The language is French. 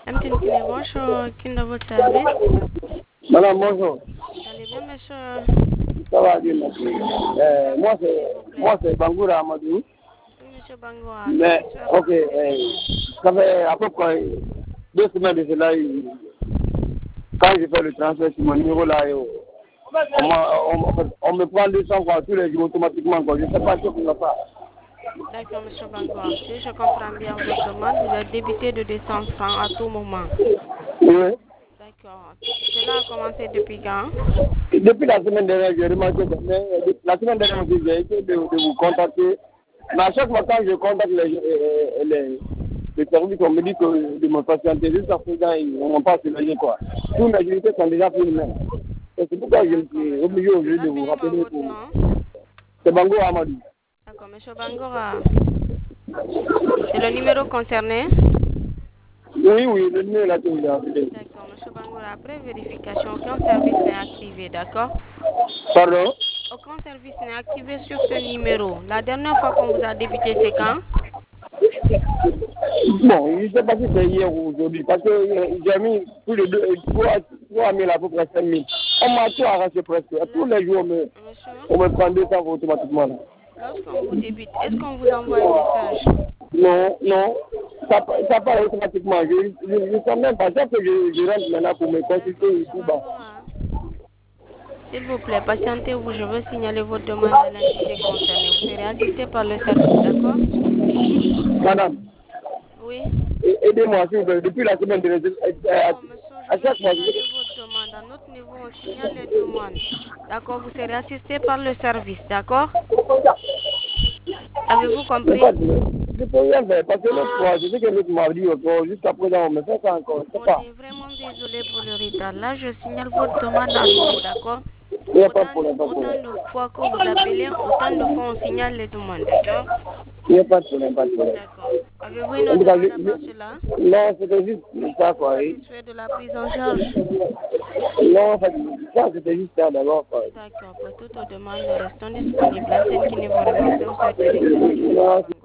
MTN Kiné, bonjour, qui est dans votre service? Madame, bonjour. Vous allez bien, monsieur? Ça va bien, merci. Moi, c'est Bangoura Amadou. Oui, monsieur Bangoura. Mais, ok, ça fait à peu près 2 semaines de cela, quand je fais le transfert sur mon numéro là, on me prend 200 fois tous les jours automatiquement. Quoi. Je ne sais pas ce qu'on va faire. D'accord, monsieur Bangoura. Si je comprends bien votre demande, vous êtes débité de 200 francs à tout moment. Oui. D'accord. Cela a commencé depuis quand? Depuis la semaine dernière, j'ai remarqué que la semaine dernière, j'ai essayé de vous contacter. Mais à chaque fois, quand je contacte les services, on me dit que de me patienter jusqu'à présent, ils n'ont pas surveillé quoi. Tous mes activités sont déjà prises même. Et c'est pourquoi je me suis obligé aujourd'hui de vous rappeler votre pour... nom? C'est Bango Amadou. D'accord, monsieur Bangoura. C'est le numéro concerné? Oui, le numéro là que vous avez appelé. D'accord, monsieur Bangoura. Après vérification, aucun service n'est activé, d'accord? Pardon? Aucun service n'est activé sur ce numéro. La dernière fois qu'on vous a débité, c'est quand? Bon, je ne sais pas si c'est hier ou aujourd'hui, parce que j'ai mis plus de 3 000 à peu près 5 000. On m'a tout arraché presque. Tous les jours, on me prend 200 automatiquement. Là. Lorsqu'on vous débite, est-ce qu'on vous envoie un message? Non, ça part automatiquement. Je ne sais même pas. Chaque que je rentre maintenant pour me consulter et tout bas. S'il vous plaît, patientez-vous. Je veux signaler votre demande à l'entité concernée. Vous serez assisté par le service, d'accord? Madame, Oui. aidez-moi s'il vous plaît. Depuis la semaine dernière, D'accord, monsieur, à je veux chaque fois. signaler votre demande. À notre niveau, on signale les demandes. D'accord, vous serez assisté par le service, d'accord? Avez-vous compris? Je peux rien faire parce que l'autre fois, je sais que l'autre m'a dit encore, jusqu'à présent, on me fait ça encore. On est vraiment désolé pour le retard. Là, je signale votre demande à nouveau, d'accord? Il n'y a pas de problème, pas de Autant problème. de fois que vous appelez, autant de fois on signale les demandes, d'accord? Il n'y a pas de problème, pas de problème. D'accord. Avez-vous une En autre tout cas, demande à part cela? non, c'était juste ça, quoi. Satisfait de la prise en charge? Non, en fait, ça, c'était juste ça d'abord, quoi. D'accord. Pour toute demande, nous restons disponibles. Antenne qui ne vous remercie. Vous souhaite une excellente journée.